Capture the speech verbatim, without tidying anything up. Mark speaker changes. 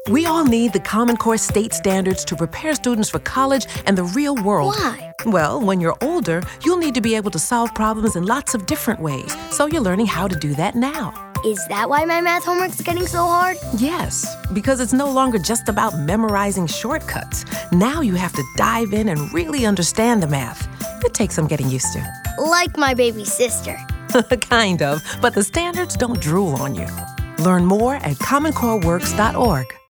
Speaker 1: We all need the Common Core state standards to prepare students for college and the real world.
Speaker 2: Why?
Speaker 1: Well, when you're older, you'll need to be able to solve problems in lots of different ways, so you're learning how to do that now.
Speaker 2: Is that why my math homework's getting so hard?
Speaker 1: Yes, because it's no longer just about memorizing shortcuts. Now you have to dive in and really understand the math. It takes some getting used to.
Speaker 2: Like my baby sister.
Speaker 1: Kind of, but the standards don't drool on you. Learn more at common core works dot org.